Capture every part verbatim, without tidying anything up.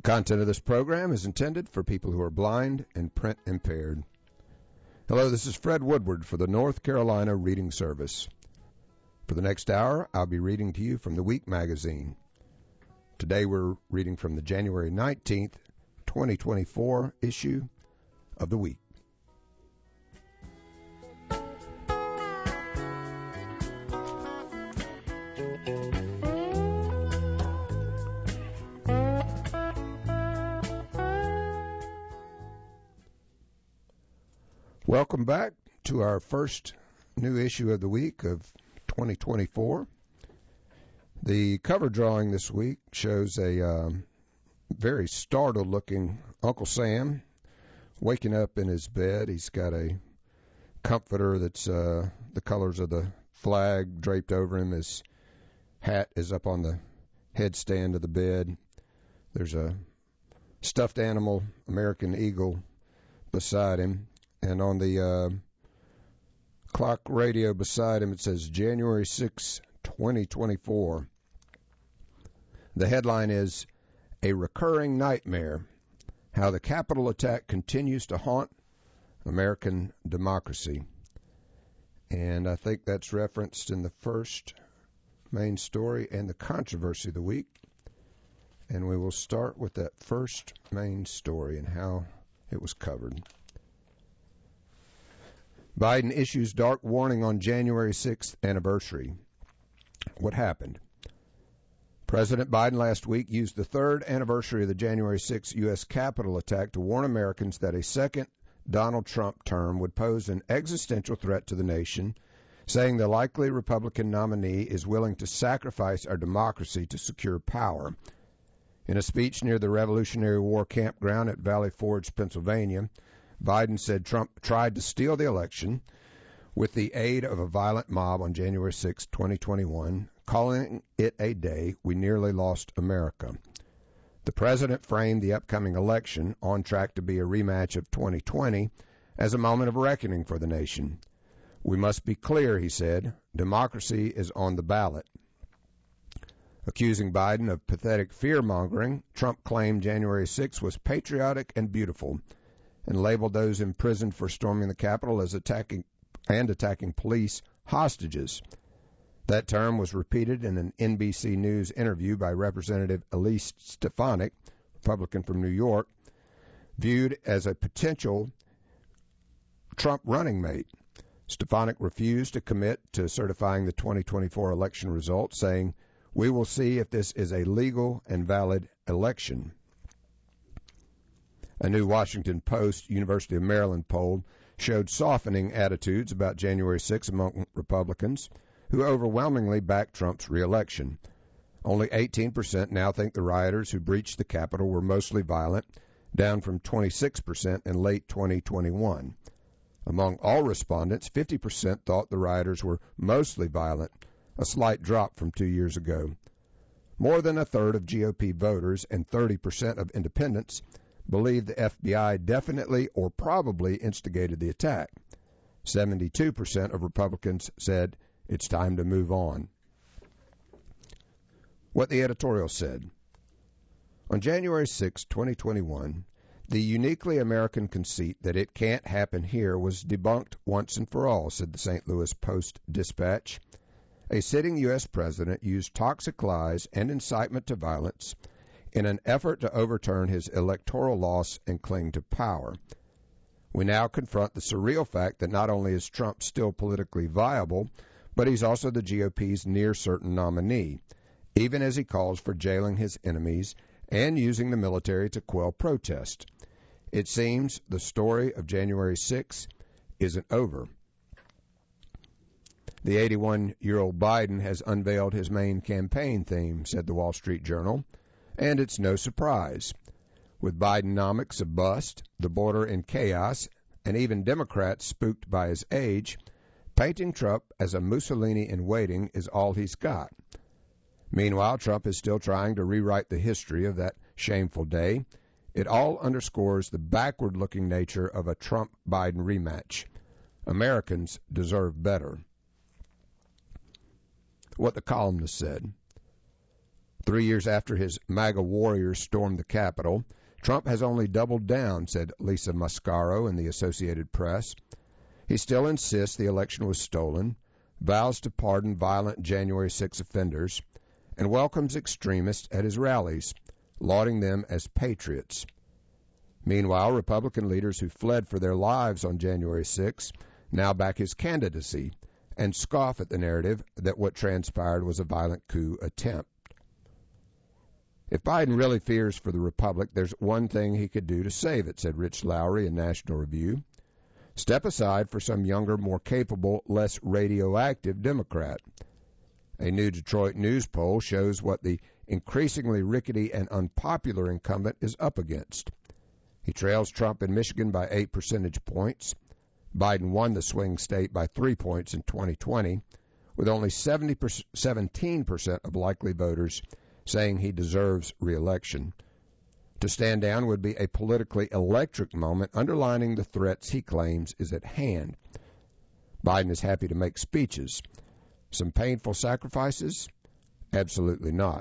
content of this program is intended for people who are blind and print impaired. Hello, this is Fred Woodward for the North Carolina Reading Service. For the next hour, I'll be reading to you from the Week magazine. Today we're reading from the January nineteenth, twenty twenty-four issue of the Week. Welcome back to our first new issue of the week of twenty twenty-four. The cover drawing this week shows a um, very startled-looking Uncle Sam waking up in his bed. He's got a comforter that's uh, the colors of the flag draped over him. His hat is up on the headstand of the bed. There's a stuffed animal, American eagle, beside him. And on the uh, clock radio beside him, it says January sixth, twenty twenty-four. The headline is, A Recurring Nightmare, How the Capitol Attack Continues to Haunt American Democracy. And I think that's referenced in the first main story and the controversy of the week. And we will start with that first main story and how it was covered. Biden issues dark warning on January sixth anniversary. What happened? President Biden last week used the third anniversary of the January sixth U S Capitol attack to warn Americans that a second Donald Trump term would pose an existential threat to the nation, saying the likely Republican nominee is willing to sacrifice our democracy to secure power. In a speech near the Revolutionary War campground at Valley Forge, Pennsylvania, Biden said Trump tried to steal the election with the aid of a violent mob on January sixth, twenty twenty-one, calling it a day we nearly lost America. The president framed the upcoming election, on track to be a rematch of twenty twenty, as a moment of reckoning for the nation. We must be clear, he said. Democracy is on the ballot. Accusing Biden of pathetic fear-mongering, Trump claimed January sixth was patriotic and beautiful, and labeled those imprisoned for storming the Capitol as attacking and attacking police hostages. That term was repeated in an N B C News interview by Representative Elise Stefanik, Republican from New York, viewed as a potential Trump running mate. Stefanik refused to commit to certifying the twenty twenty-four election results, saying, "We will see if this is a legal and valid election." A new Washington Post University of Maryland poll showed softening attitudes about January sixth among Republicans, who overwhelmingly backed Trump's reelection. Only eighteen percent now think the rioters who breached the Capitol were mostly violent, down from twenty-six percent in late twenty twenty-one. Among all respondents, fifty percent thought the rioters were mostly violent, a slight drop from two years ago. More than a third of G O P voters and thirty percent of independents believe the F B I definitely or probably instigated the attack. seventy-two percent of Republicans said it's time to move on. What the editorial said. On January sixth, twenty twenty-one, the uniquely American conceit that it can't happen here was debunked once and for all, said the Saint Louis Post-Dispatch. A sitting U S president used toxic lies and incitement to violence in an effort to overturn his electoral loss and cling to power. We now confront the surreal fact that not only is Trump still politically viable, but he's also the G O P's near-certain nominee, even as he calls for jailing his enemies and using the military to quell protest. It seems the story of January sixth isn't over. The eighty-one-year-old Biden has unveiled his main campaign theme, said the Wall Street Journal. And it's no surprise. With Bidenomics a bust, the border in chaos, and even Democrats spooked by his age, painting Trump as a Mussolini in waiting is all he's got. Meanwhile, Trump is still trying to rewrite the history of that shameful day. It all underscores the backward-looking nature of a Trump-Biden rematch. Americans deserve better. What the columnist said. Three years after his MAGA warriors stormed the Capitol, Trump has only doubled down, said Lisa Mascaro in the Associated Press. He still insists the election was stolen, vows to pardon violent January sixth offenders, and welcomes extremists at his rallies, lauding them as patriots. Meanwhile, Republican leaders who fled for their lives on January sixth now back his candidacy and scoff at the narrative that what transpired was a violent coup attempt. If Biden really fears for the Republic, there's one thing he could do to save it, said Rich Lowry in National Review. Step aside for some younger, more capable, less radioactive Democrat. A new Detroit News poll shows what the increasingly rickety and unpopular incumbent is up against. He trails Trump in Michigan by eight percentage points. Biden won the swing state by three points in twenty twenty, with only seventeen percent of likely voters saying he deserves re-election. To stand down would be a politically electric moment, underlining the threats he claims is at hand. Biden is happy to make speeches. Some painful sacrifices? Absolutely not.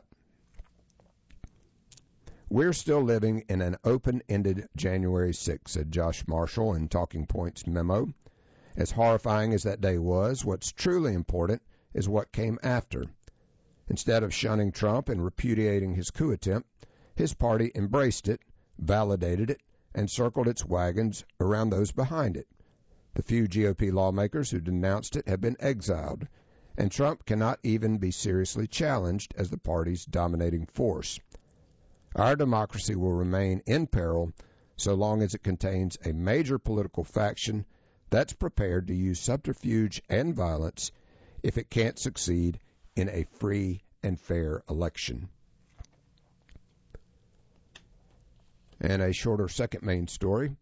We're still living in an open-ended January sixth, said Josh Marshall in Talking Points memo. As horrifying as that day was, what's truly important is what came after. Instead of shunning Trump and repudiating his coup attempt, his party embraced it, validated it, and circled its wagons around those behind it. The few G O P lawmakers who denounced it have been exiled, and Trump cannot even be seriously challenged as the party's dominating force. Our democracy will remain in peril so long as it contains a major political faction that's prepared to use subterfuge and violence if it can't succeed in a free and fair election. And a shorter second main story.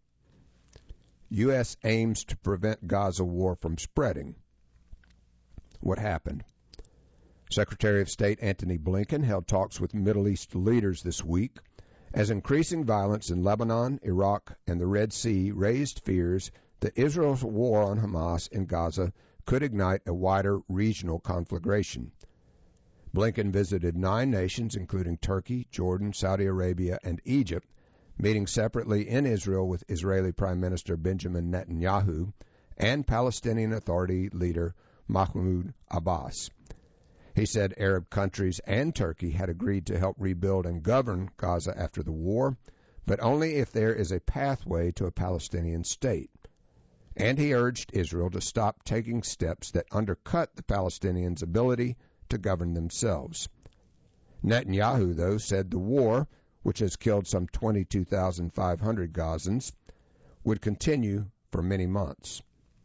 U S aims to prevent Gaza war from spreading. What happened? Secretary of State Antony Blinken held talks with Middle East leaders this week as increasing violence in Lebanon, Iraq, and the Red Sea raised fears that Israel's war on Hamas in Gaza could ignite a wider regional conflagration. Blinken visited nine nations, including Turkey, Jordan, Saudi Arabia, and Egypt, meeting separately in Israel with Israeli Prime Minister Benjamin Netanyahu and Palestinian Authority leader Mahmoud Abbas. He said Arab countries and Turkey had agreed to help rebuild and govern Gaza after the war, but only if there is a pathway to a Palestinian state. And he urged Israel to stop taking steps that undercut the Palestinians' ability to govern themselves. Netanyahu, though, said the war, which has killed some twenty-two thousand five hundred Gazans, would continue for many months.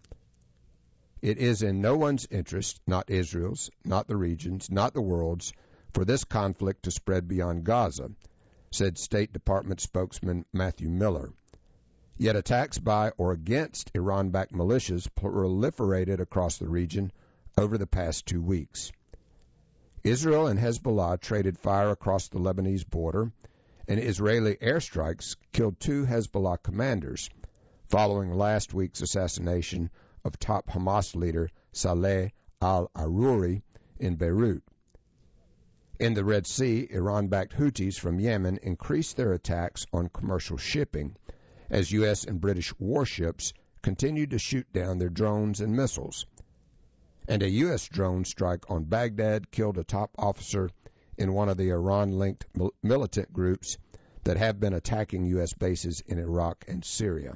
It is in no one's interest, not Israel's, not the region's, not the world's, for this conflict to spread beyond Gaza, said State Department spokesman Matthew Miller. Yet attacks by or against Iran-backed militias proliferated across the region over the past two weeks. Israel and Hezbollah traded fire across the Lebanese border, and Israeli airstrikes killed two Hezbollah commanders, following last week's assassination of top Hamas leader Saleh al-Aruri in Beirut. In the Red Sea, Iran-backed Houthis from Yemen increased their attacks on commercial shipping as U S and British warships continued to shoot down their drones and missiles. And a U S drone strike on Baghdad killed a top officer in one of the Iran-linked militant groups that have been attacking U S bases in Iraq and Syria.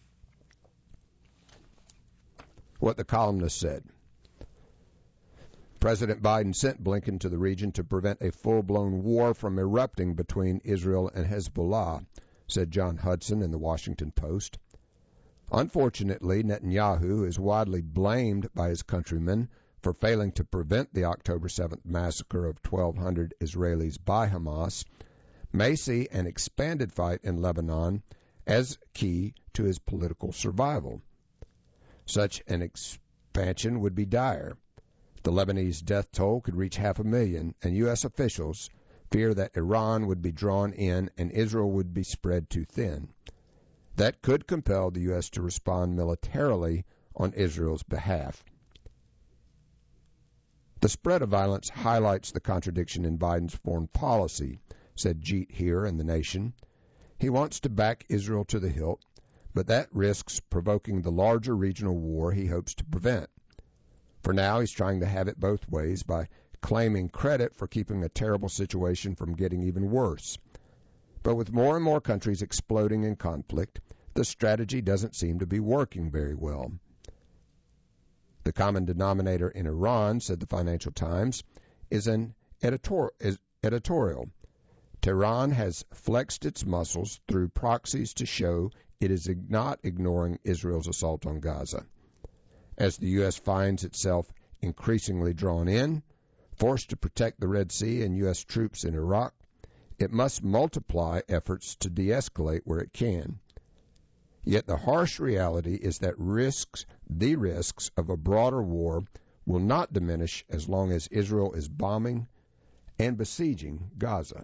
What the columnist said. President Biden sent Blinken to the region to prevent a full-blown war from erupting between Israel and Hezbollah, said John Hudson in the Washington Post. Unfortunately, Netanyahu is widely blamed by his countrymen for failing to prevent the October seventh massacre of twelve hundred Israelis by Hamas, may see an expanded fight in Lebanon as key to his political survival. Such an expansion would be dire. The Lebanese death toll could reach half a million, and U S officials fear that Iran would be drawn in and Israel would be spread too thin. That could compel the U S to respond militarily on Israel's behalf. The spread of violence highlights the contradiction in Biden's foreign policy, said Jeet Heer in The Nation. He wants to back Israel to the hilt, but that risks provoking the larger regional war he hopes to prevent. For now, he's trying to have it both ways by claiming credit for keeping a terrible situation from getting even worse. But with more and more countries exploding in conflict, the strategy doesn't seem to be working very well. The common denominator in Iran, said the Financial Times, is an editor- is editorial. Tehran has flexed its muscles through proxies to show it is not ignoring Israel's assault on Gaza. As the U S finds itself increasingly drawn in, forced to protect the Red Sea and U S troops in Iraq, it must multiply efforts to de-escalate where it can. Yet the harsh reality is that risks, the risks of a broader war will not diminish as long as Israel is bombing and besieging Gaza.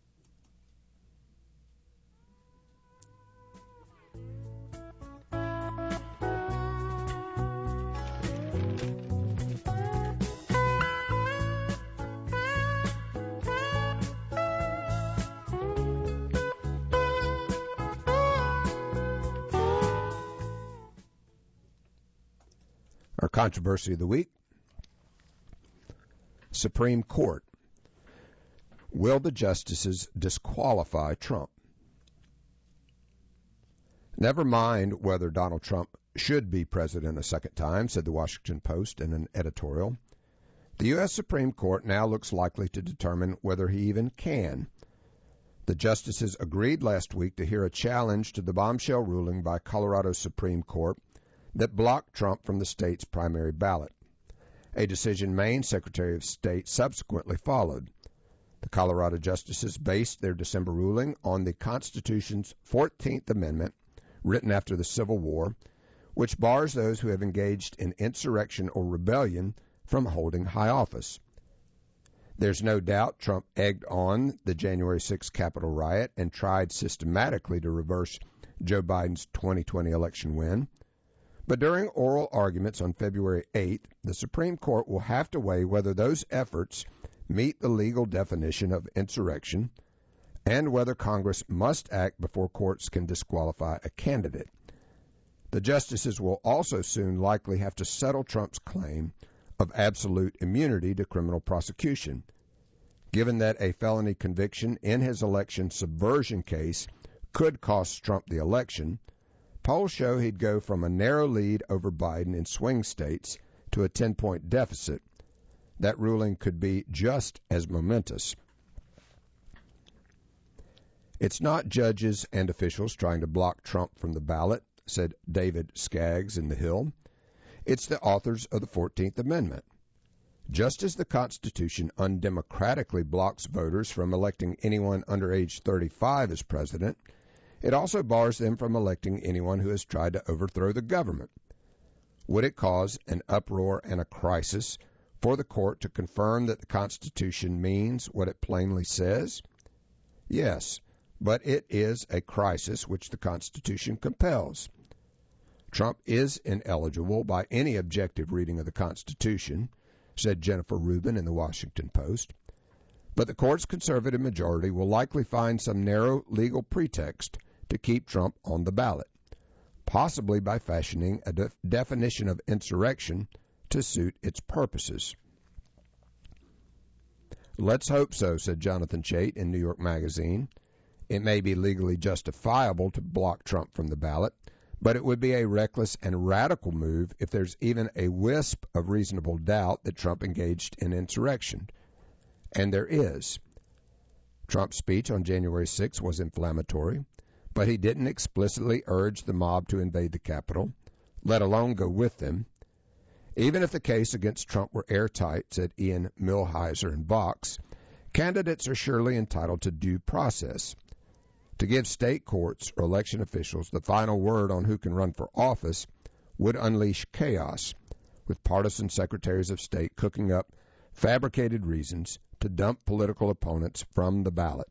Our controversy of the week: Supreme Court. Will the justices disqualify Trump? Never mind whether Donald Trump should be president a second time, said the Washington Post in an editorial. The U S Supreme Court now looks likely to determine whether he even can. The justices agreed last week to hear a challenge to the bombshell ruling by Colorado's Supreme Court that blocked Trump from the state's primary ballot. A decision Maine's Secretary of State subsequently followed. The Colorado justices based their December ruling on the Constitution's fourteenth Amendment, written after the Civil War, which bars those who have engaged in insurrection or rebellion from holding high office. There's no doubt Trump egged on the January sixth Capitol riot and tried systematically to reverse Joe Biden's twenty twenty election win. But during oral arguments on February eighth, the Supreme Court will have to weigh whether those efforts meet the legal definition of insurrection and whether Congress must act before courts can disqualify a candidate. The justices will also soon likely have to settle Trump's claim of absolute immunity to criminal prosecution. Given that a felony conviction in his election subversion case could cost Trump the election, polls show he'd go from a narrow lead over Biden in swing states to a ten-point deficit. That ruling could be just as momentous. It's not judges and officials trying to block Trump from the ballot, said David Skaggs in The Hill. It's the authors of the fourteenth Amendment. Just as the Constitution undemocratically blocks voters from electing anyone under age thirty-five as president, it also bars them from electing anyone who has tried to overthrow the government. Would it cause an uproar and a crisis for the court to confirm that the Constitution means what it plainly says? Yes, but it is a crisis which the Constitution compels. Trump is ineligible by any objective reading of the Constitution, said Jennifer Rubin in the Washington Post. But the court's conservative majority will likely find some narrow legal pretext to keep Trump on the ballot, possibly by fashioning a de- definition of insurrection to suit its purposes. Let's hope so, said Jonathan Chait in New York Magazine. It may be legally justifiable to block Trump from the ballot, but it would be a reckless and radical move if there's even a wisp of reasonable doubt that Trump engaged in insurrection. And there is. Trump's speech on January sixth was inflammatory, but he didn't explicitly urge the mob to invade the Capitol, let alone go with them. Even if the case against Trump were airtight, said Ian Millhiser in Vox, candidates are surely entitled to due process. To give state courts or election officials the final word on who can run for office would unleash chaos, with partisan secretaries of state cooking up fabricated reasons to dump political opponents from the ballot.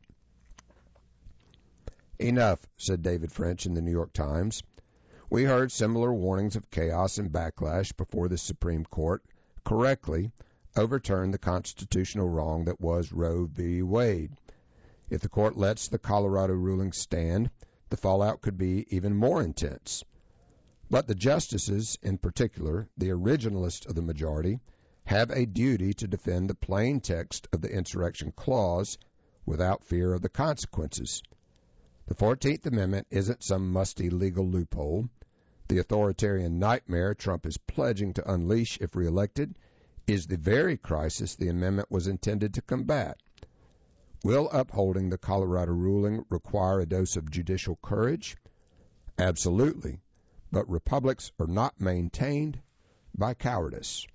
Enough, said David French in the New York Times. We heard similar warnings of chaos and backlash before the Supreme Court, correctly, overturn the constitutional wrong that was Roe v. Wade. If the court lets the Colorado ruling stand, the fallout could be even more intense. But the justices, in particular, the originalists of the majority, have a duty to defend the plain text of the Insurrection Clause without fear of the consequences. The fourteenth Amendment isn't some musty legal loophole. The authoritarian nightmare Trump is pledging to unleash if reelected is the very crisis the amendment was intended to combat. Will upholding the Colorado ruling require a dose of judicial courage? Absolutely. But republics are not maintained by cowardice.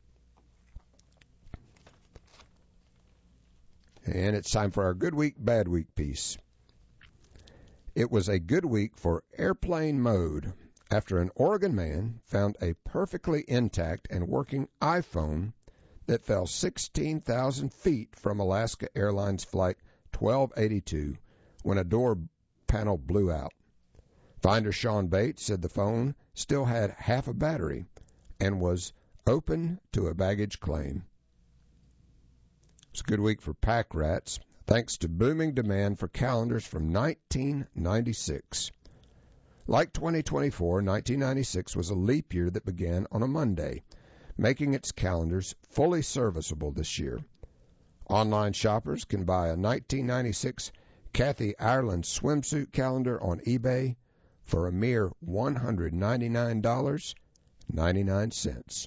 And it's time for our Good Week, Bad Week piece. It was a good week for airplane mode after an Oregon man found a perfectly intact and working iPhone that fell sixteen thousand feet from Alaska Airlines Flight twelve eighty-two when a door panel blew out. Finder Sean Bates said the phone still had half a battery and was open to a baggage claim. It's a good week for pack rats, thanks to booming demand for calendars from nineteen ninety-six. Like twenty twenty-four, nineteen ninety-six was a leap year that began on a Monday, making its calendars fully serviceable this year. Online shoppers can buy a nineteen ninety-six Kathy Ireland swimsuit calendar on eBay for a mere one hundred ninety-nine dollars and ninety-nine cents.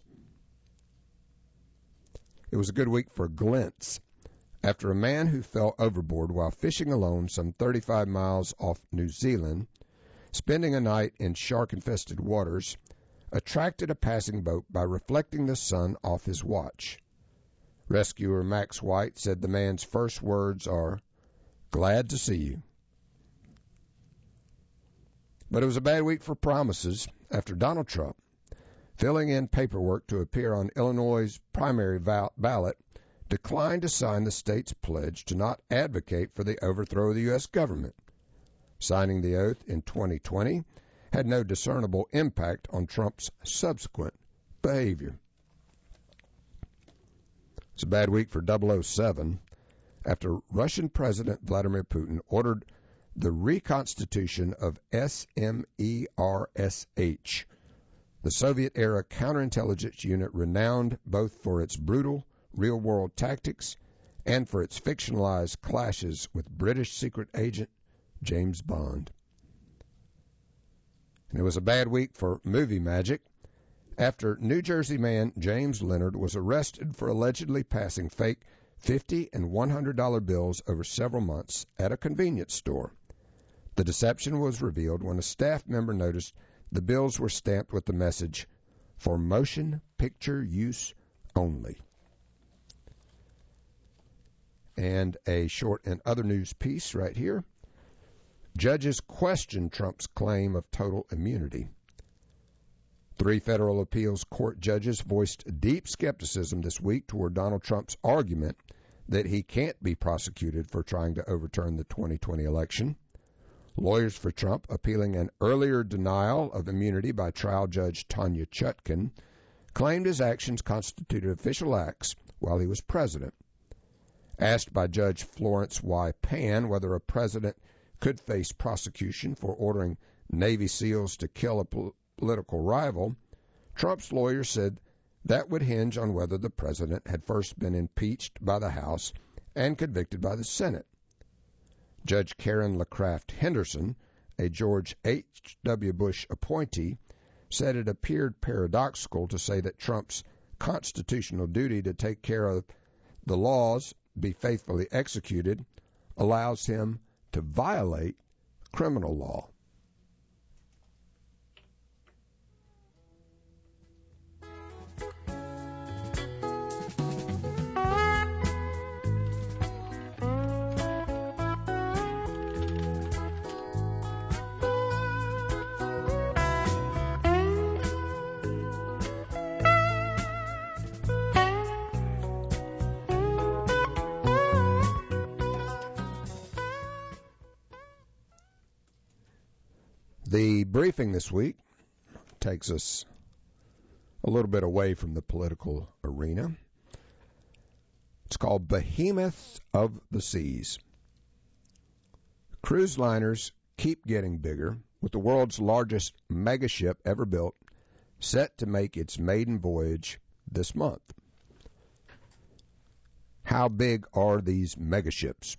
It was a good week for glints after a man who fell overboard while fishing alone some thirty-five miles off New Zealand, spending a night in shark-infested waters, attracted a passing boat by reflecting the sun off his watch. Rescuer Max White said the man's first words are, "Glad to see you." But it was a bad week for promises after Donald Trump, filling in paperwork to appear on Illinois' primary ballot, declined to sign the state's pledge to not advocate for the overthrow of the U S government. Signing the oath in twenty twenty had no discernible impact on Trump's subsequent behavior. It's a bad week for double oh seven after Russian President Vladimir Putin ordered the reconstitution of S M E R S H, the Soviet-era counterintelligence unit renowned both for its brutal real-world tactics and for its fictionalized clashes with British secret agent James Bond. And it was a bad week for movie magic after New Jersey man James Leonard was arrested for allegedly passing fake fifty and one hundred dollar bills over several months at a convenience store. The deception was revealed when a staff member noticed the bills were stamped with the message, "For motion picture use only." And a short and other news piece right here. Judges question Trump's claim of total immunity. Three federal appeals court judges voiced deep skepticism this week toward Donald Trump's argument that he can't be prosecuted for trying to overturn the twenty twenty election. Lawyers for Trump appealing an earlier denial of immunity by trial judge Tanya Chutkan claimed his actions constituted official acts while he was president. Asked by Judge Florence Y. Pan whether a president could face prosecution for ordering Navy SEALs to kill a pol- political rival, Trump's lawyer said that would hinge on whether the president had first been impeached by the House and convicted by the Senate. Judge Karen LaCraft Henderson, a George H W. Bush appointee, said it appeared paradoxical to say that Trump's constitutional duty to take care of the laws be faithfully executed allows him to violate criminal law. The briefing this week takes us a little bit away from the political arena. It's called Behemoths of the Seas. Cruise liners keep getting bigger, with the world's largest megaship ever built set to make its maiden voyage this month. How big are these megaships?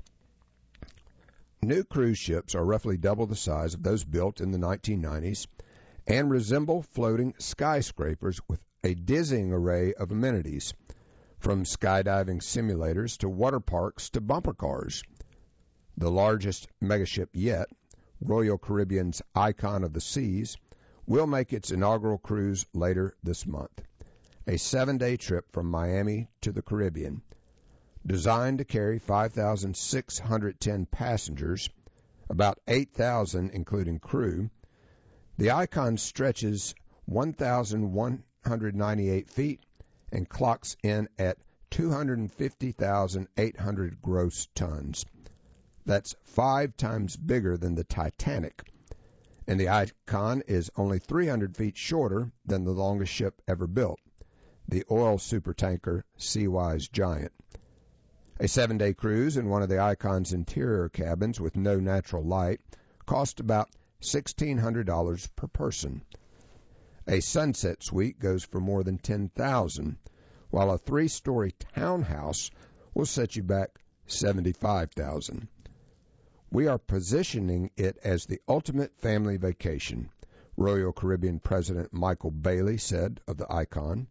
New cruise ships are roughly double the size of those built in the nineteen nineties and resemble floating skyscrapers with a dizzying array of amenities, from skydiving simulators to water parks to bumper cars. The largest megaship yet, Royal Caribbean's Icon of the Seas, will make its inaugural cruise later this month, a seven-day trip from Miami to the Caribbean. Designed to carry five thousand six hundred ten passengers, about eight thousand including crew, the Icon stretches one thousand one hundred ninety-eight feet and clocks in at two hundred fifty thousand eight hundred gross tons. That's five times bigger than the Titanic, and the Icon is only three hundred feet shorter than the longest ship ever built, the oil supertanker Seawise Giant. A seven-day cruise in one of the Icon's interior cabins with no natural light cost about sixteen hundred dollars per person. A sunset suite goes for more than ten thousand dollars, while a three-story townhouse will set you back seventy-five thousand dollars. We are positioning it as the ultimate family vacation, Royal Caribbean President Michael Bailey said of the Icon.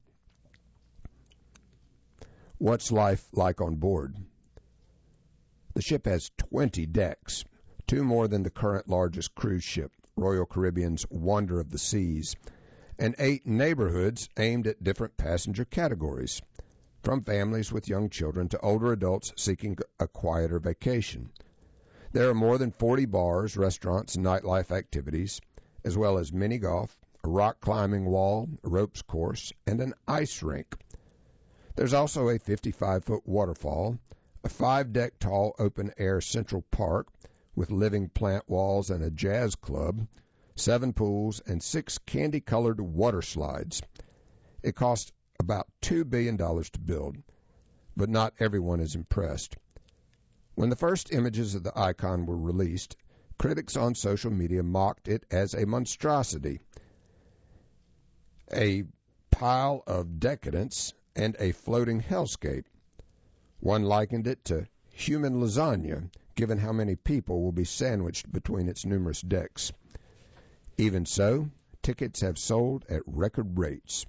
What's life like on board? The ship has twenty decks, two more than the current largest cruise ship, Royal Caribbean's Wonder of the Seas, and eight neighborhoods aimed at different passenger categories, from families with young children to older adults seeking a quieter vacation. There are more than forty bars, restaurants, and nightlife activities, as well as mini golf, a rock climbing wall, a ropes course, and an ice rink. There's also a fifty-five foot waterfall, a five-deck tall open-air Central Park with living plant walls and a jazz club, seven pools, and six candy-colored water slides. It cost about two billion dollars to build, but not everyone is impressed. When the first images of the Icon were released, critics on social media mocked it as a monstrosity, a pile of decadence, and a floating hellscape. One likened it to human lasagna, given how many people will be sandwiched between its numerous decks. Even so, tickets have sold at record rates.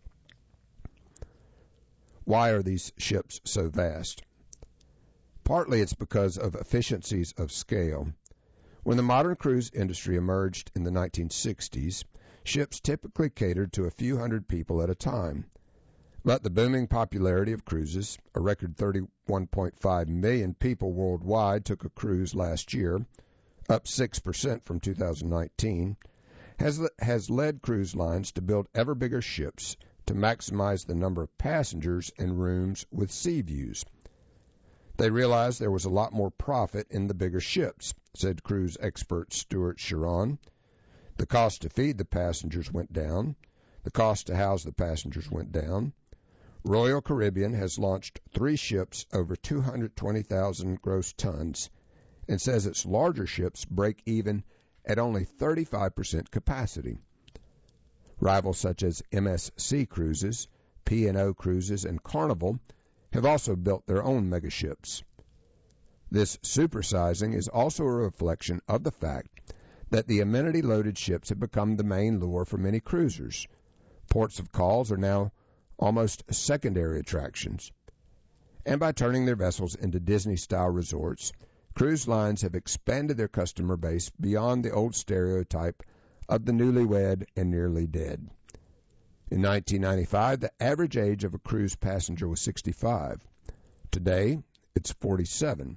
Why are these ships so vast? Partly it's because of efficiencies of scale. When the modern cruise industry emerged in the nineteen sixties, ships typically catered to a few hundred people at a time. But the booming popularity of cruises, a record thirty-one point five million people worldwide took a cruise last year, up six percent from two thousand nineteen, has, has led cruise lines to build ever bigger ships to maximize the number of passengers and rooms with sea views. They realized there was a lot more profit in the bigger ships, said cruise expert Stuart Chiron. The cost to feed the passengers went down. The cost to house the passengers went down. Royal Caribbean has launched three ships over two hundred twenty thousand gross tons and says its larger ships break even at only thirty-five percent capacity. Rivals such as M S C Cruises, P and O Cruises, and Carnival have also built their own megaships. This supersizing is also a reflection of the fact that the amenity-loaded ships have become the main lure for many cruisers. Ports of calls are now almost secondary attractions. And by turning their vessels into Disney-style resorts, cruise lines have expanded their customer base beyond the old stereotype of the newlywed and nearly dead. In nineteen ninety-five, the average age of a cruise passenger was sixty-five. Today, it's forty-seven.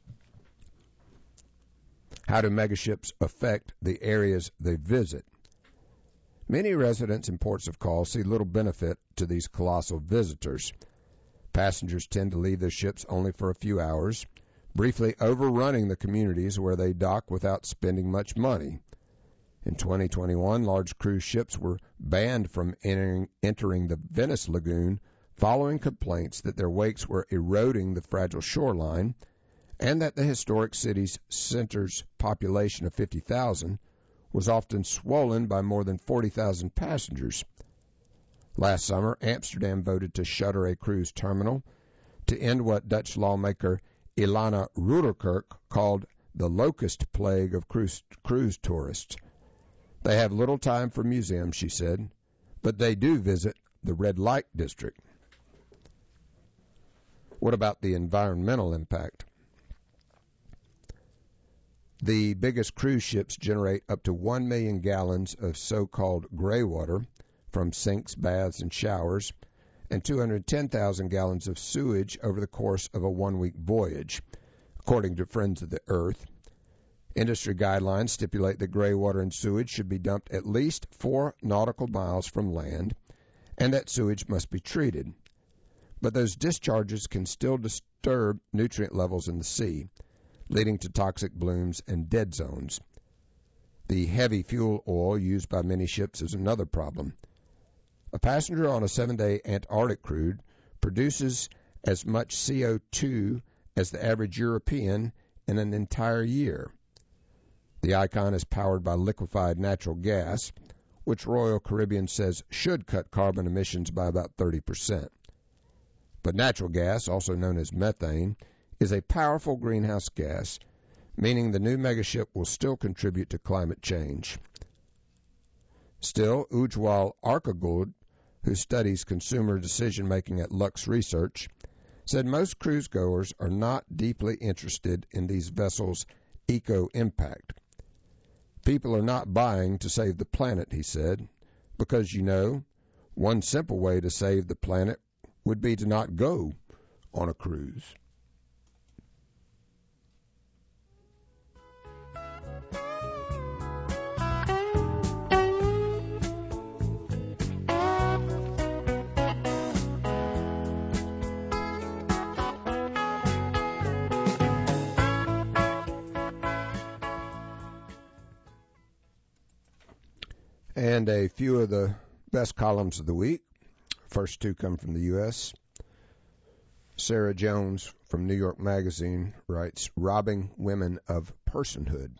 How do megaships affect the areas they visit? Many residents in ports of call see little benefit to these colossal visitors. Passengers tend to leave their ships only for a few hours, briefly overrunning the communities where they dock without spending much money. In twenty twenty-one, large cruise ships were banned from entering, entering the Venice Lagoon following complaints that their wakes were eroding the fragile shoreline and that the historic city's center's population of fifty thousand was often swollen by more than forty thousand passengers. Last summer, Amsterdam voted to shutter a cruise terminal to end what Dutch lawmaker Ilana Ruderkerk called the locust plague of cruise, cruise tourists. They have little time for museums, she said, but they do visit the red light district. What about the environmental impact? The biggest cruise ships generate up to one million gallons of so-called gray water from sinks, baths, and showers, and two hundred ten thousand gallons of sewage over the course of a one-week voyage, according to Friends of the Earth. Industry guidelines stipulate that gray water and sewage should be dumped at least four nautical miles from land, and that sewage must be treated. But those discharges can still disturb nutrient levels in the sea, leading to toxic blooms and dead zones. The heavy fuel oil used by many ships is another problem. A passenger on a seven-day Antarctic cruise produces as much C O two as the average European in an entire year. The Icon is powered by liquefied natural gas, which Royal Caribbean says should cut carbon emissions by about thirty percent. But natural gas, also known as methane, is a powerful greenhouse gas, meaning the new megaship will still contribute to climate change. Still, Ujwal Arkagod, who studies consumer decision-making at Lux Research, said most cruise goers are not deeply interested in these vessels' eco-impact. People are not buying to save the planet, he said, because, you know, one simple way to save the planet would be to not go on a cruise. And a few of the best columns of the week. First two come from the U S Sarah Jones from New York Magazine writes, "Robbing Women of Personhood."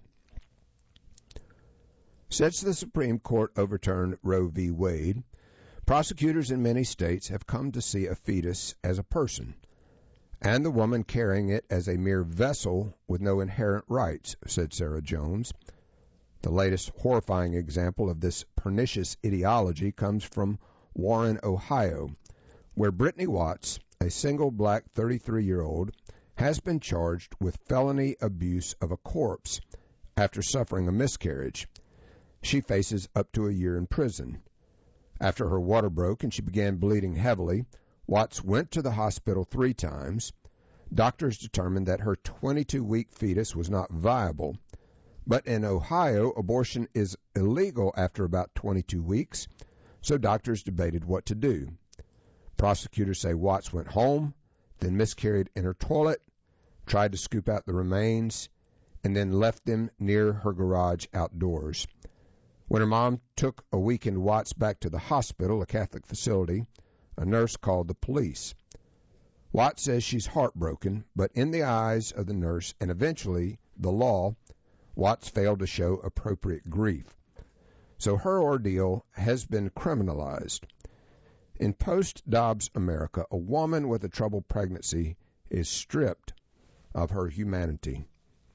Since the Supreme Court overturned Roe v. Wade, prosecutors in many states have come to see a fetus as a person, and the woman carrying it as a mere vessel with no inherent rights, said Sarah Jones. The latest horrifying example of this pernicious ideology comes from Warren, Ohio, where Brittany Watts, a single black thirty-three-year-old, has been charged with felony abuse of a corpse after suffering a miscarriage. She faces up to a year in prison. After her water broke and she began bleeding heavily, Watts went to the hospital three times. Doctors determined that her twenty-two-week fetus was not viable. But in Ohio, abortion is illegal after about twenty-two weeks, so doctors debated what to do. Prosecutors say Watts went home, then miscarried in her toilet, tried to scoop out the remains, and then left them near her garage outdoors. When her mom took a weakened Watts back to the hospital, a Catholic facility, a nurse called the police. Watts says she's heartbroken, but in the eyes of the nurse and eventually the law, Watts failed to show appropriate grief. So her ordeal has been criminalized. In post-Dobbs America, a woman with a troubled pregnancy is stripped of her humanity.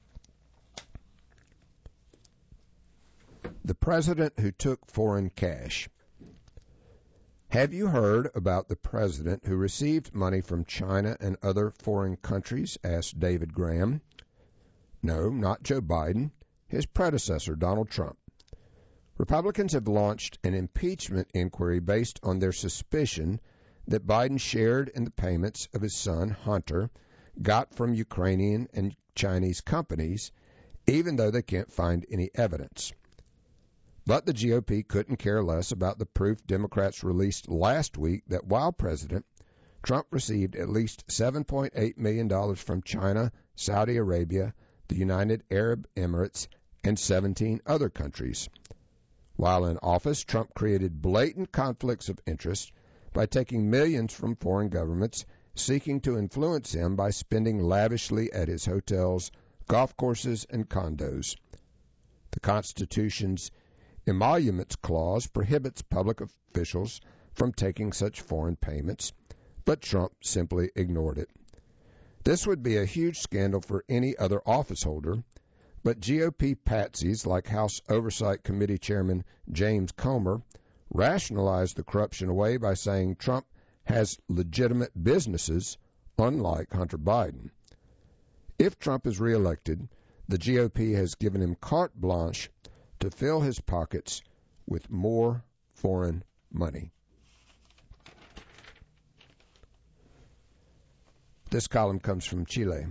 The president who took foreign cash. Have you heard about the president who received money from China and other foreign countries? Asked David Graham. No, not Joe Biden, his predecessor, Donald Trump. Republicans have launched an impeachment inquiry based on their suspicion that Biden shared in the payments of his son, Hunter, got from Ukrainian and Chinese companies, even though they can't find any evidence. But the G O P couldn't care less about the proof Democrats released last week that while president, Trump received at least seven point eight million dollars from China, Saudi Arabia, the United Arab Emirates, and seventeen other countries. While in office, Trump created blatant conflicts of interest by taking millions from foreign governments seeking to influence him by spending lavishly at his hotels, golf courses, and condos. The Constitution's Emoluments Clause prohibits public officials from taking such foreign payments, but Trump simply ignored it. This would be a huge scandal for any other office holder, but G O P patsies like House Oversight Committee Chairman James Comer rationalized the corruption away by saying Trump has legitimate businesses, unlike Hunter Biden. If Trump is reelected, the G O P has given him carte blanche to fill his pockets with more foreign money. This column comes from Chile.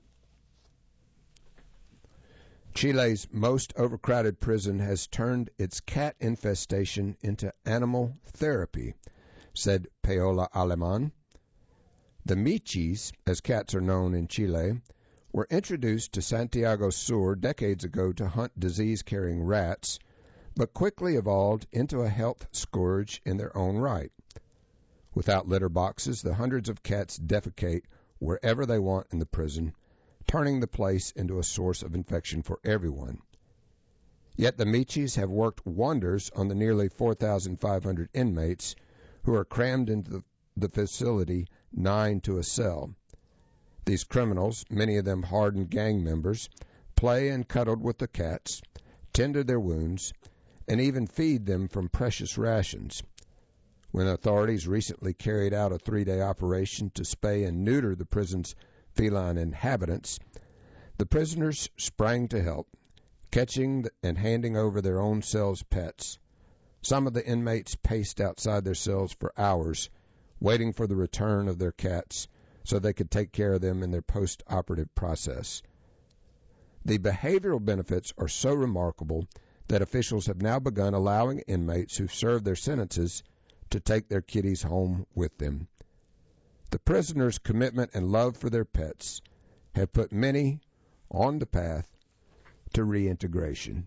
Chile's most overcrowded prison has turned its cat infestation into animal therapy, said Paola Aleman. The Michis, as cats are known in Chile, were introduced to Santiago Sur decades ago to hunt disease-carrying rats, but quickly evolved into a health scourge in their own right. Without litter boxes, the hundreds of cats defecate wherever they want in the prison, turning the place into a source of infection for everyone. Yet the Michis have worked wonders on the nearly four thousand five hundred inmates who are crammed into the, the facility nine to a cell. These criminals, many of them hardened gang members, play and cuddle with the cats, tend to their wounds, and even feed them from precious rations. When authorities recently carried out a three-day operation to spay and neuter the prison's feline inhabitants, the prisoners sprang to help, catching and handing over their own cells' pets. Some of the inmates paced outside their cells for hours, waiting for the return of their cats so they could take care of them in their post-operative process. The behavioral benefits are so remarkable that officials have now begun allowing inmates who serve their sentences to take their kitties home with them. The prisoners' commitment and love for their pets have put many on the path to reintegration.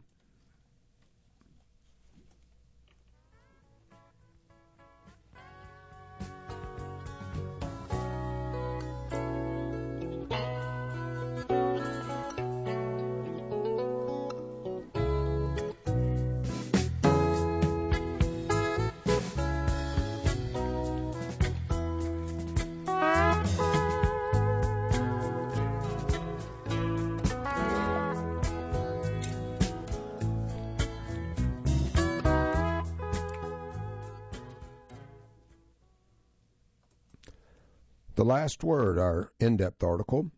The Last Word, our in-depth article,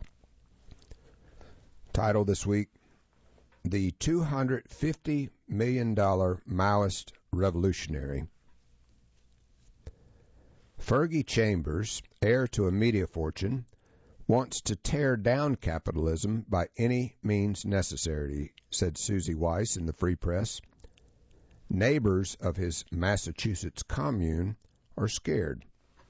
title this week, The two hundred fifty million dollars Maoist Revolutionary. Fergie Chambers, heir to a media fortune, wants to tear down capitalism by any means necessary, said Susie Weiss in the Free Press. Neighbors of his Massachusetts commune are scared.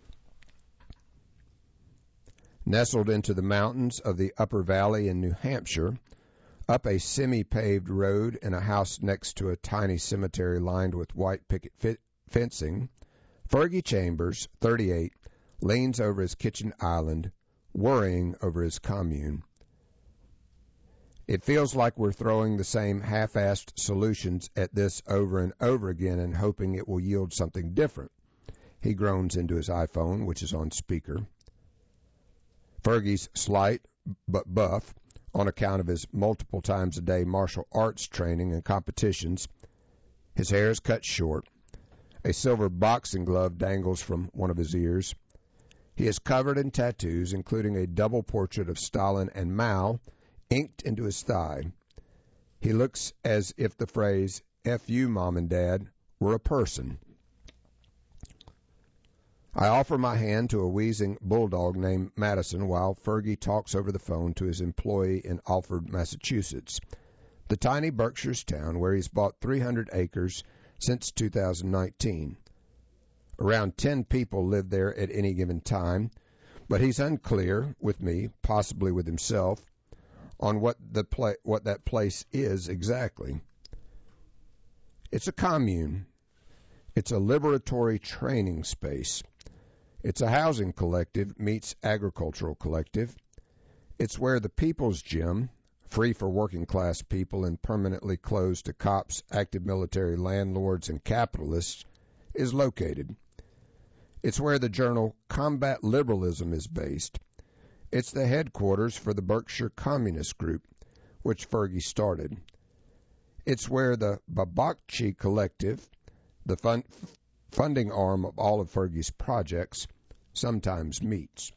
Nestled into the mountains of the Upper Valley in New Hampshire, up a semi-paved road in a house next to a tiny cemetery lined with white picket fit fencing, Fergie Chambers, thirty-eight, leans over his kitchen island, worrying over his commune. It feels like we're throwing the same half-assed solutions at this over and over again and hoping it will yield something different. He groans into his iPhone, which is on speaker. Fergie's slight but buff, on account of his multiple times a day martial arts training and competitions. His hair is cut short. A silver boxing glove dangles from one of his ears. He is covered in tattoos, including a double portrait of Stalin and Mao inked into his thigh. He looks as if the phrase, F you, Mom and Dad, were a person. I offer my hand to a wheezing bulldog named Madison while Fergie talks over the phone to his employee in Alford, Massachusetts, the tiny Berkshire's town where he's bought three hundred acres since two thousand nineteen. Around ten people live there at any given time, but he's unclear with me, possibly with himself, on what the pla- what that place is exactly. It's a commune. It's a liberatory training space. It's a housing collective meets agricultural collective. It's where the People's Gym, free for working-class people and permanently closed to cops, active military landlords, and capitalists, is located. It's where the journal Combat Liberalism is based. It's the headquarters for the Berkshire Communist Group, which Fergie started. It's where the Babakchi Collective, the fun- funding arm of all of Fergie's projects, sometimes meets.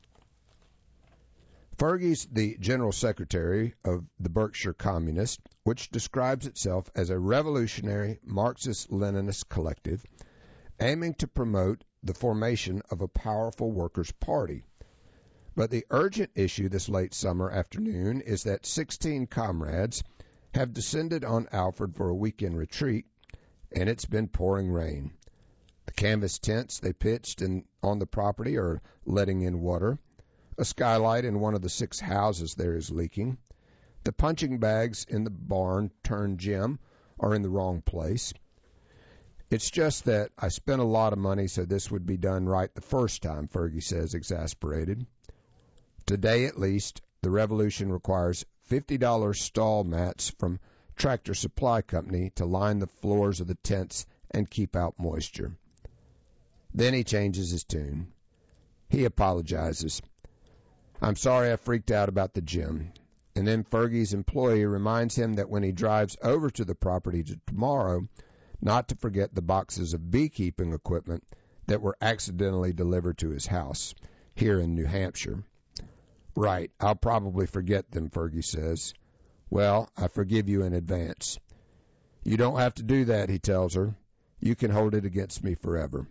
Fergie's the General Secretary of the Berkshire Communist, which describes itself as a revolutionary Marxist-Leninist collective aiming to promote the formation of a powerful workers' party. But the urgent issue this late summer afternoon is that sixteen comrades have descended on Alfred for a weekend retreat, and it's been pouring rain. The canvas tents they pitched in, on the property are letting in water. A skylight in one of the six houses there is leaking. The punching bags in the barn turned gym are in the wrong place. It's just that I spent a lot of money so this would be done right the first time, Fergie says, exasperated. Today, at least, the revolution requires fifty dollars stall mats from Tractor Supply Company to line the floors of the tents and keep out moisture. Then he changes his tune. He apologizes. I'm sorry I freaked out about the gym. And then Fergie's employee reminds him that when he drives over to the property tomorrow, not to forget the boxes of beekeeping equipment that were accidentally delivered to his house here in New Hampshire. Right, I'll probably forget them, Fergie says. Well, I forgive you in advance. You don't have to do that, he tells her. You can hold it against me forever.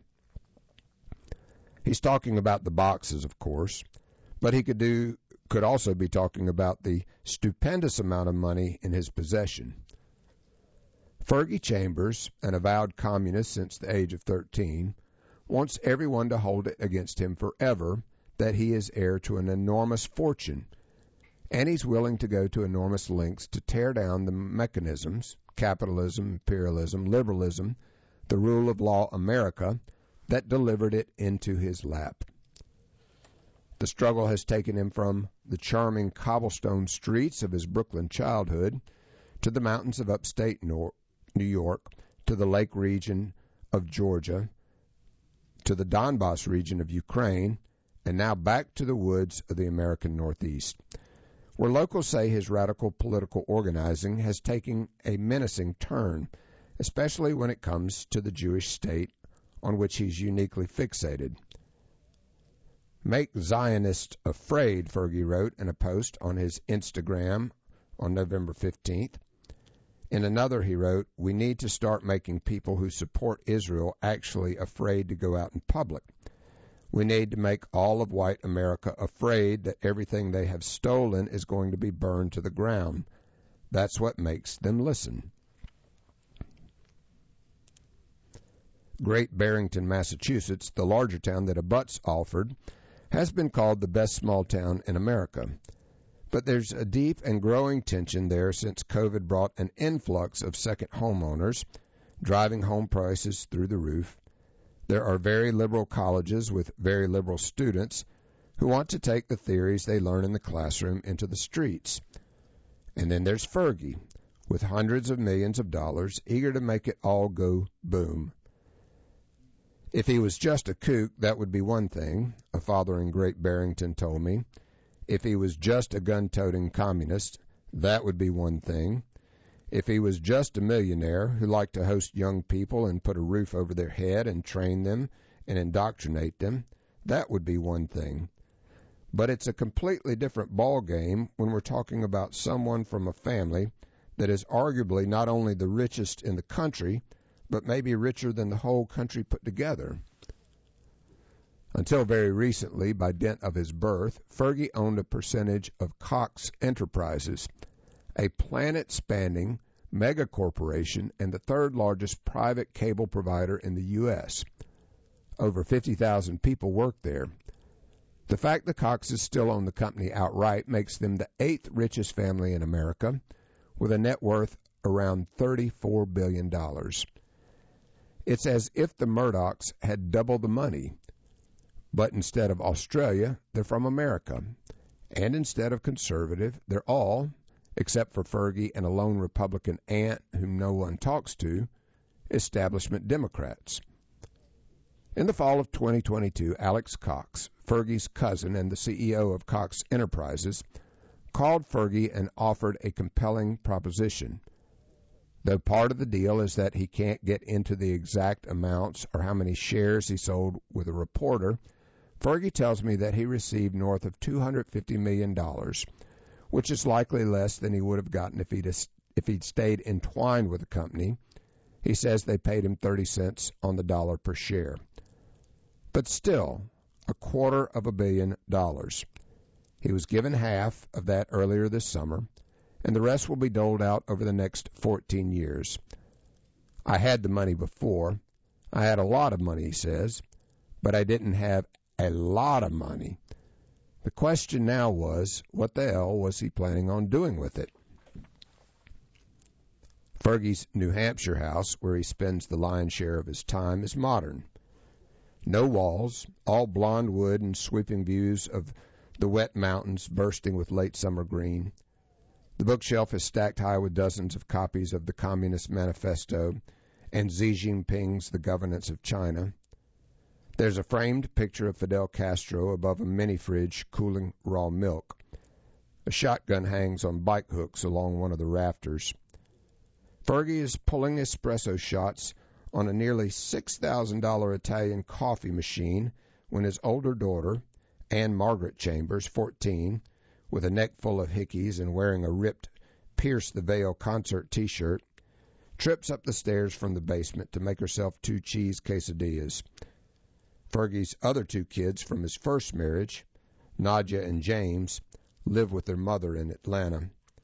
He's talking about the boxes, of course, but he could do could also be talking about the stupendous amount of money in his possession. Fergie Chambers, an avowed communist since the age of thirteen, wants everyone to hold it against him forever that he is heir to an enormous fortune, and he's willing to go to enormous lengths to tear down the mechanisms, capitalism, imperialism, liberalism, the rule of law America, that delivered it into his lap. The struggle has taken him from the charming cobblestone streets of his Brooklyn childhood to the mountains of upstate New York, to the lake region of Georgia, to the Donbass region of Ukraine, and now back to the woods of the American Northeast, where locals say his radical political organizing has taken a menacing turn, especially when it comes to the Jewish state on which he's uniquely fixated. Make Zionists afraid, Fergie wrote in a post on his Instagram on November fifteenth. In another, he wrote, we need to start making people who support Israel actually afraid to go out in public. We need to make all of white America afraid that everything they have stolen is going to be burned to the ground. That's what makes them listen. Great Barrington, Massachusetts, the larger town that abuts Alfred, has been called the best small town in America. But there's a deep and growing tension there since COVID brought an influx of second homeowners, driving home prices through the roof. There are very liberal colleges with very liberal students who want to take the theories they learn in the classroom into the streets. And then there's Fergie, with hundreds of millions of dollars, eager to make it all go boom. If he was just a kook, that would be one thing, a father in Great Barrington told me. If he was just a gun-toting communist, that would be one thing. If he was just a millionaire who liked to host young people and put a roof over their head and train them and indoctrinate them, that would be one thing. But it's a completely different ballgame when we're talking about someone from a family that is arguably not only the richest in the country, but maybe richer than the whole country put together. Until very recently, by dint of his birth, Fergie owned a percentage of Cox Enterprises, a planet-spanning megacorporation and the third largest private cable provider in the U S Over fifty thousand people work there. The fact the Coxes still own the company outright makes them the eighth richest family in America, with a net worth around thirty-four billion dollars. It's as if the Murdochs had double the money, but instead of Australia, they're from America. And instead of conservative, they're all, except for Fergie and a lone Republican aunt whom no one talks to, establishment Democrats. In the fall of twenty twenty-two, Alex Cox, Fergie's cousin and the C E O of Cox Enterprises, called Fergie and offered a compelling proposition. Though part of the deal is that he can't get into the exact amounts or how many shares he sold with a reporter, Fergie tells me that he received north of two hundred fifty million dollars, which is likely less than he would have gotten if he'd, if he'd stayed entwined with the company. He says they paid him thirty cents on the dollar per share. But still, a quarter of a billion dollars. He was given half of that earlier this summer, and the rest will be doled out over the next fourteen years. I had the money before. I had a lot of money, he says, but I didn't have a lot of money. The question now was, what the hell was he planning on doing with it? Fergie's New Hampshire house, where he spends the lion's share of his time, is modern. No walls, all blonde wood and sweeping views of the wet mountains bursting with late summer green. The bookshelf is stacked high with dozens of copies of the Communist Manifesto and Xi Jinping's The Governance of China. There's a framed picture of Fidel Castro above a mini-fridge cooling raw milk. A shotgun hangs on bike hooks along one of the rafters. Fergie is pulling espresso shots on a nearly six thousand dollars Italian coffee machine when his older daughter, Anne Margaret Chambers, fourteen, with a neck full of hickeys and wearing a ripped Pierce the Veil concert T-shirt, trips up the stairs from the basement to make herself two cheese quesadillas. Fergie's other two kids from his first marriage, Nadja and James, live with their mother in Atlanta.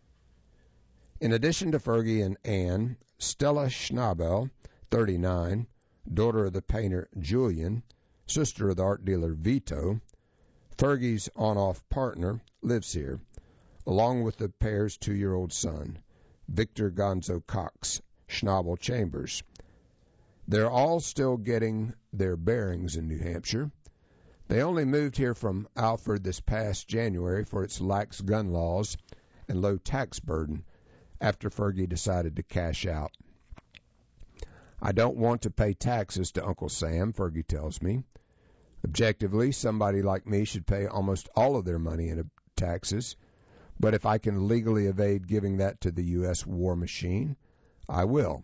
In addition to Fergie and Anne, Stella Schnabel, thirty-nine, daughter of the painter Julian, sister of the art dealer Vito, Fergie's on-off partner, lives here, along with the pair's two-year-old son, Victor Gonzo Cox, Schnabel Chambers. They're all still getting their bearings in New Hampshire. They only moved here from Alfred this past January for its lax gun laws and low tax burden after Fergie decided to cash out. I don't want to pay taxes to Uncle Sam, Fergie tells me. Objectively, somebody like me should pay almost all of their money in taxes, but if I can legally evade giving that to the U S war machine, I will.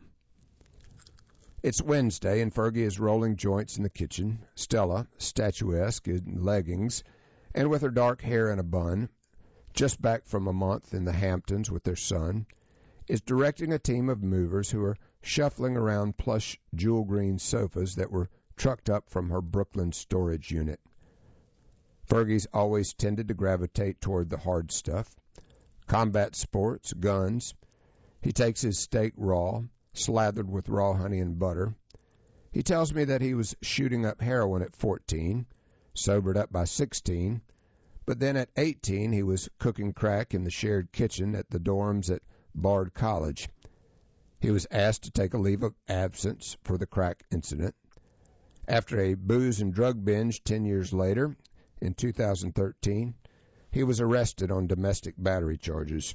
It's Wednesday, and Fergie is rolling joints in the kitchen. Stella, statuesque in leggings, and with her dark hair in a bun, just back from a month in the Hamptons with their son, is directing a team of movers who are shuffling around plush jewel-green sofas that were trucked up from her Brooklyn storage unit. Fergie's always tended to gravitate toward the hard stuff. Combat sports, guns. He takes his steak raw, slathered with raw honey and butter. He tells me that he was shooting up heroin at fourteen, sobered up by sixteen, but then at eighteen he was cooking crack in the shared kitchen at the dorms at Bard College. He was asked to take a leave of absence for the crack incident. After a booze and drug binge ten years later, in two thousand thirteen, he was arrested on domestic battery charges.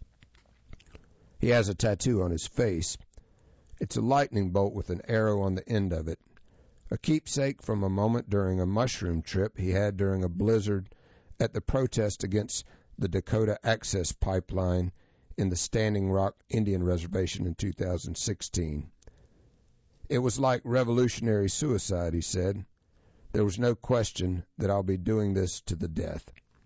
He has a tattoo on his face. It's a lightning bolt with an arrow on the end of it, a keepsake from a moment during a mushroom trip he had during a blizzard at the protest against the Dakota Access Pipeline in the Standing Rock Indian Reservation in two thousand sixteen. It was like revolutionary suicide, he said. There was no question that I'll be doing this to the death.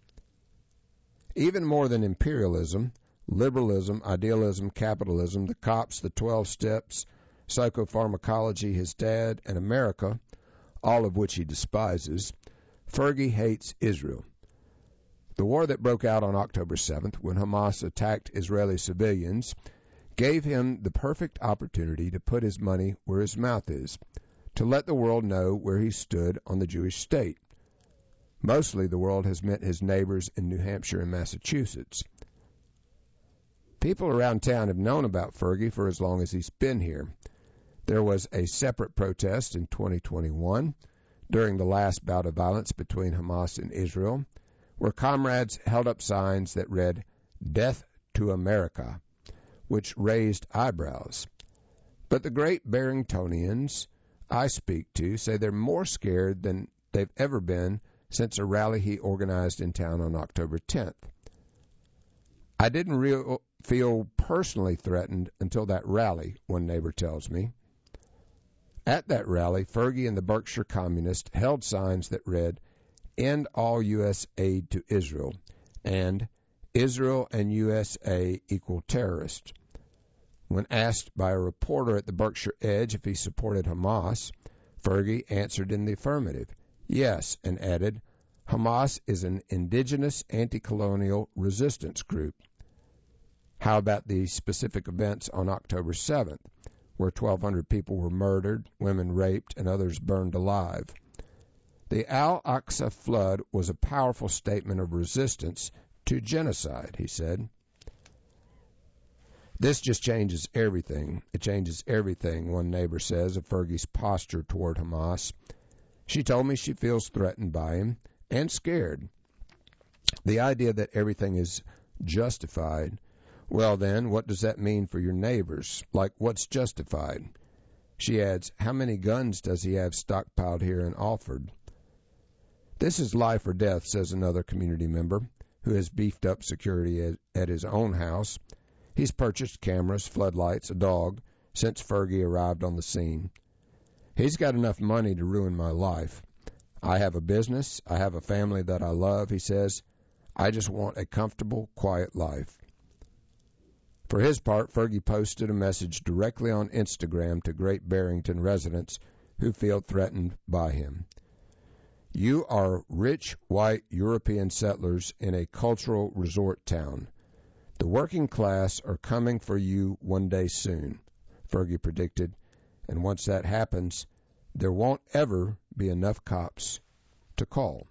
Even more than imperialism, liberalism, idealism, capitalism, the cops, the twelve steps, psychopharmacology, his dad, and America, all of which he despises, Fergie hates Israel. The war that broke out on October seventh, when Hamas attacked Israeli civilians, gave him the perfect opportunity to put his money where his mouth is, to let the world know where he stood on the Jewish state. Mostly the world has meant his neighbors in New Hampshire and Massachusetts. People around town have known about Fergie for as long as he's been here. There was a separate protest in twenty twenty-one during the last bout of violence between Hamas and Israel, where comrades held up signs that read, "Death to America," which raised eyebrows. But the great Barringtonians I speak to say they're more scared than they've ever been since a rally he organized in town on October tenth. I didn't real, feel personally threatened until that rally, one neighbor tells me. At that rally, Fergie and the Berkshire Communists held signs that read, "End all U S aid to Israel," and "Israel and U S A equal terrorist." When asked by a reporter at the Berkshire Edge if he supported Hamas, Fergie answered in the affirmative, yes, and added, "Hamas is an indigenous anti-colonial resistance group." How about the specific events on October seventh, where twelve hundred people were murdered, women raped, and others burned alive? The Al-Aqsa flood was a powerful statement of resistance to genocide, he said. This just changes everything. It changes everything, one neighbor says, of Fergie's posture toward Hamas. She told me she feels threatened by him and scared. The idea that everything is justified, well then, what does that mean for your neighbors? Like, what's justified? She adds, how many guns does he have stockpiled here in Alford? This is life or death, says another community member, who has beefed up security at, at his own house. He's purchased cameras, floodlights, a dog, since Fergie arrived on the scene. He's got enough money to ruin my life. I have a business. I have a family that I love, he says. I just want a comfortable, quiet life. For his part, Fergie posted a message directly on Instagram to Great Barrington residents who feel threatened by him. You are rich, white European settlers in a cultural resort town. The working class are coming for you one day soon, Fergie predicted, and once that happens, there won't ever be enough cops to call.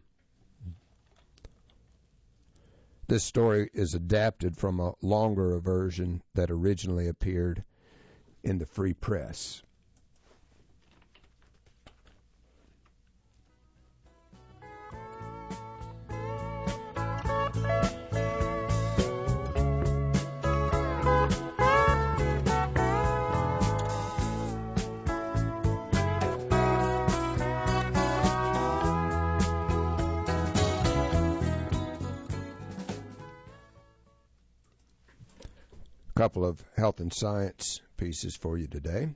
This story is adapted from a longer version that originally appeared in the Free Press. Couple of health and science pieces for you today.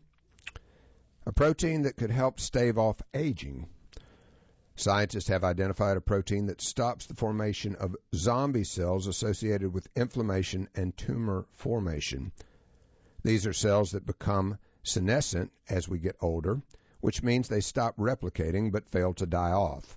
A protein that could help stave off aging. Scientists have identified a protein that stops the formation of zombie cells associated with inflammation and tumor formation. These are cells that become senescent as we get older, which means they stop replicating but fail to die off.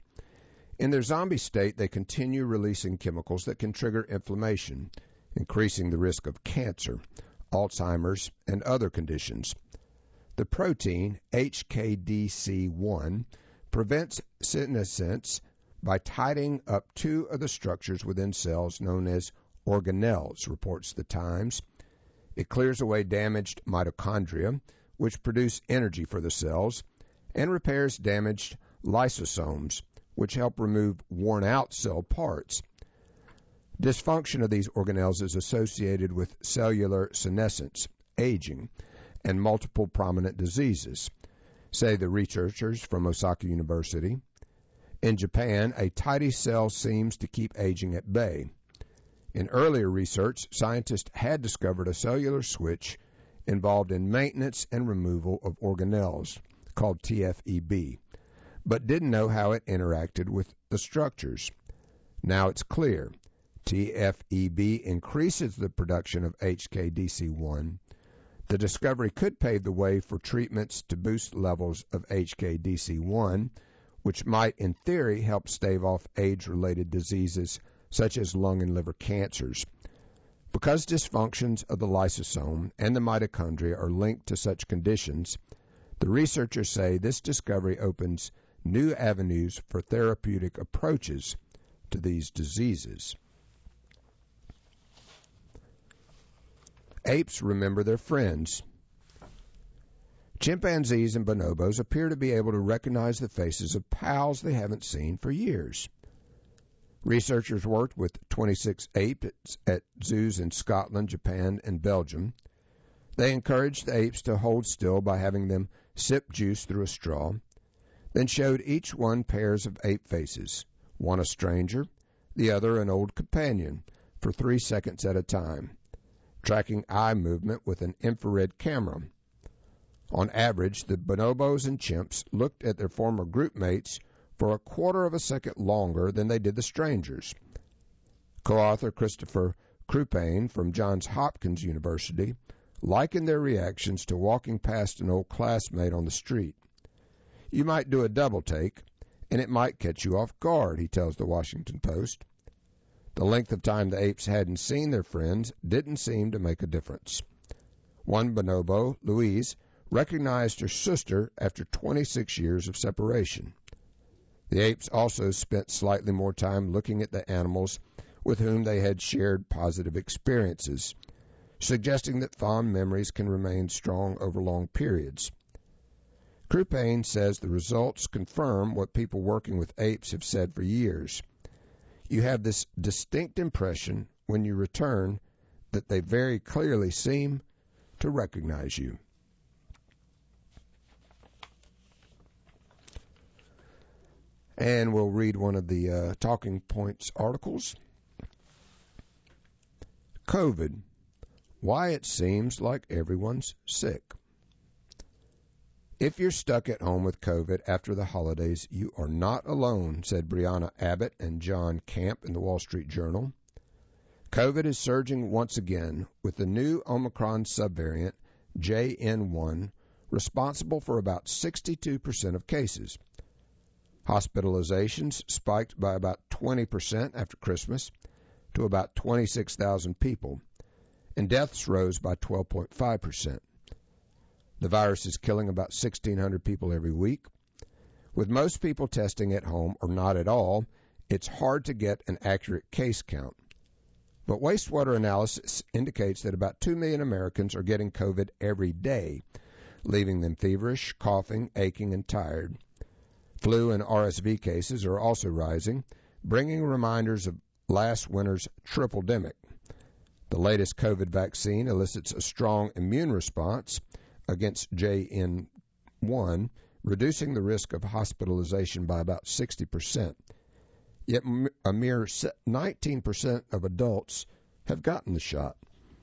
In their zombie state, they continue releasing chemicals that can trigger inflammation, increasing the risk of cancer, Alzheimer's, and other conditions. The protein, H K D C one, prevents senescence by tightening up two of the structures within cells known as organelles, reports the Times. It clears away damaged mitochondria, which produce energy for the cells, and repairs damaged lysosomes, which help remove worn-out cell parts. Dysfunction of these organelles is associated with cellular senescence, aging, and multiple prominent diseases, say the researchers from Osaka University. In Japan, a tidy cell seems to keep aging at bay. In earlier research, scientists had discovered a cellular switch involved in maintenance and removal of organelles, called T F E B, but didn't know how it interacted with the structures. Now it's clear. T F E B increases the production of H K D C one. The discovery could pave the way for treatments to boost levels of H K D C one, which might, in theory, help stave off age-related diseases such as lung and liver cancers. Because dysfunctions of the lysosome and the mitochondria are linked to such conditions, the researchers say this discovery opens new avenues for therapeutic approaches to these diseases. Apes remember their friends. Chimpanzees and bonobos appear to be able to recognize the faces of pals they haven't seen for years. Researchers worked with twenty-six apes at zoos in Scotland, Japan, and Belgium. They encouraged the apes to hold still by having them sip juice through a straw, then showed each one pairs of ape faces, one a stranger, the other an old companion, for three seconds at a time, tracking eye movement with an infrared camera. On average, the bonobos and chimps looked at their former group mates for a quarter of a second longer than they did the strangers. Co-author Christopher Krupane from Johns Hopkins University likened their reactions to walking past an old classmate on the street. You might do a double take, and it might catch you off guard, he tells the Washington Post. The length of time the apes hadn't seen their friends didn't seem to make a difference. One bonobo, Louise, recognized her sister after twenty-six years of separation. The apes also spent slightly more time looking at the animals with whom they had shared positive experiences, suggesting that fond memories can remain strong over long periods. Krupane says the results confirm what people working with apes have said for years. You have this distinct impression when you return that they very clearly seem to recognize you. And we'll read one of the uh, Talking Points articles. COVID, why it seems like everyone's sick. If you're stuck at home with COVID after the holidays, you are not alone, said Brianna Abbott and John Camp in the Wall Street Journal. COVID is surging once again, with the new Omicron subvariant, J N one, responsible for about sixty-two percent of cases. Hospitalizations spiked by about twenty percent after Christmas to about twenty-six thousand people, and deaths rose by twelve point five percent. The virus is killing about sixteen hundred people every week. With most people testing at home or not at all, it's hard to get an accurate case count. But wastewater analysis indicates that about two million Americans are getting COVID every day, leaving them feverish, coughing, aching, and tired. Flu and R S V cases are also rising, bringing reminders of last winter's triple-demic. The latest COVID vaccine elicits a strong immune response against J N one, reducing the risk of hospitalization by about sixty percent. Yet a mere nineteen percent of adults have gotten the shot.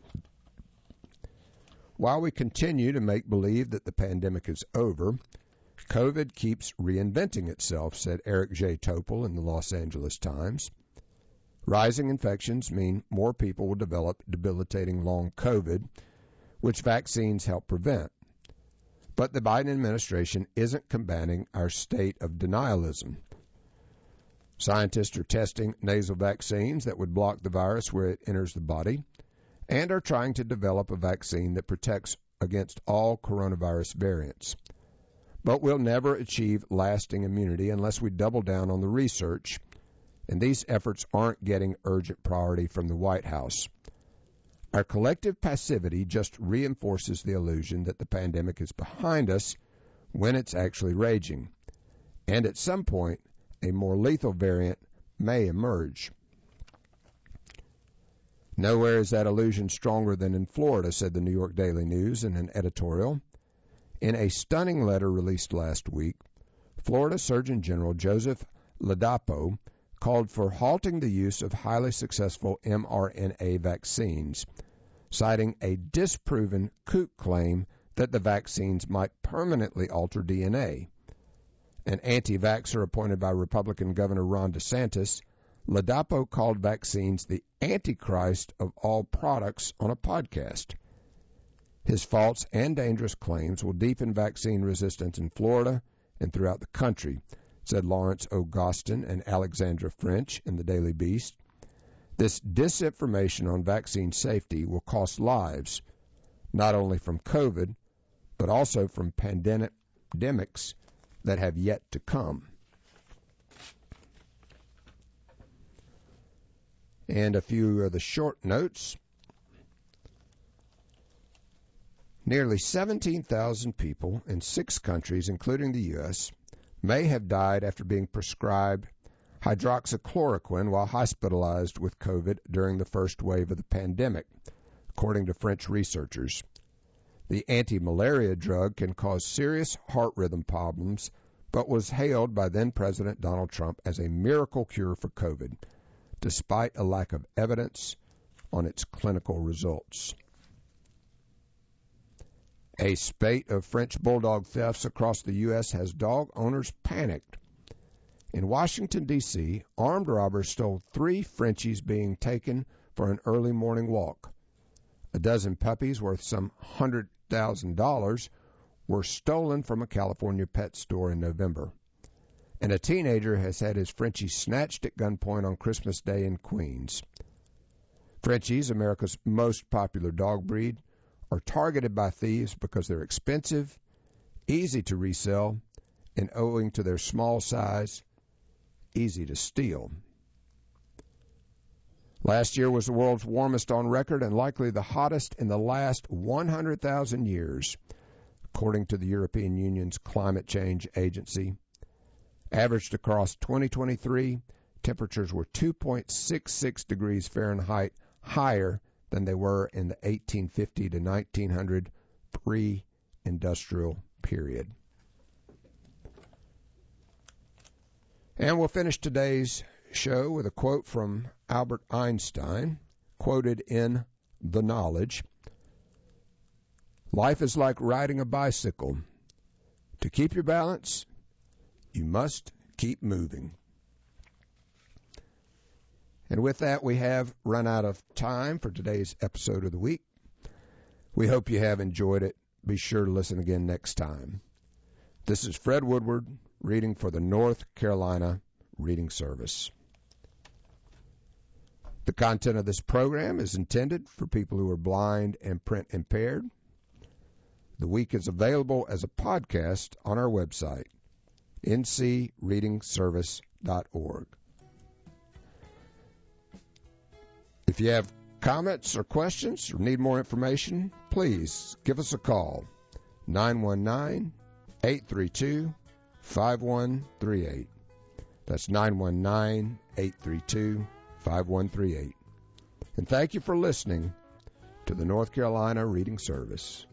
While we continue to make believe that the pandemic is over, COVID keeps reinventing itself, said Eric J. Topol in the Los Angeles Times. Rising infections mean more people will develop debilitating long COVID, which vaccines help prevent. But the Biden administration isn't combating our state of denialism. Scientists are testing nasal vaccines that would block the virus where it enters the body, and are trying to develop a vaccine that protects against all coronavirus variants. But we'll never achieve lasting immunity unless we double down on the research, and these efforts aren't getting urgent priority from the White House. Our collective passivity just reinforces the illusion that the pandemic is behind us when it's actually raging, and at some point, a more lethal variant may emerge. Nowhere is that illusion stronger than in Florida, said the New York Daily News in an editorial. In a stunning letter released last week, Florida Surgeon General Joseph Ladapo called for halting the use of highly successful mRNA vaccines, citing a disproven kook claim that the vaccines might permanently alter D N A. An anti-vaxxer appointed by Republican Governor Ron DeSantis, Ladapo called vaccines the antichrist of all products on a podcast. His false and dangerous claims will deepen vaccine resistance in Florida and throughout the country, said Lawrence O'Gostin and Alexandra French in the Daily Beast. This disinformation on vaccine safety will cost lives, not only from COVID, but also from pandemics that have yet to come. And a few of the short notes. Nearly seventeen thousand people in six countries, including the U S, may have died after being prescribed hydroxychloroquine while hospitalized with COVID during the first wave of the pandemic, according to French researchers. The anti-malaria drug can cause serious heart rhythm problems, but was hailed by then-President Donald Trump as a miracle cure for COVID, despite a lack of evidence on its clinical results. A spate of French bulldog thefts across the U S has dog owners panicked. In Washington, D C, armed robbers stole three Frenchies being taken for an early morning walk. A dozen puppies worth some one hundred thousand dollars were stolen from a California pet store in November. And a teenager has had his Frenchie snatched at gunpoint on Christmas Day in Queens. Frenchies, America's most popular dog breed, are targeted by thieves because they're expensive, easy to resell, and owing to their small size, easy to steal. Last year was the world's warmest on record and likely the hottest in the last one hundred thousand years, according to the European Union's Climate Change Agency. Averaged across twenty twenty-three, temperatures were two point six six degrees Fahrenheit higher than they were in the eighteen fifty to nineteen hundred pre-industrial period. And we'll finish today's show with a quote from Albert Einstein, quoted in The Knowledge. Life is like riding a bicycle. To keep your balance, you must keep moving. And with that, we have run out of time for today's episode of the week. We hope you have enjoyed it. Be sure to listen again next time. This is Fred Woodward reading for the North Carolina Reading Service. The content of this program is intended for people who are blind and print impaired. The week is available as a podcast on our website, n c reading service dot org. If you have comments or questions or need more information, please give us a call, nine one nine, eight three two, five one three eight. That's nine one nine, eight three two, five one three eight. And thank you for listening to the North Carolina Reading Service.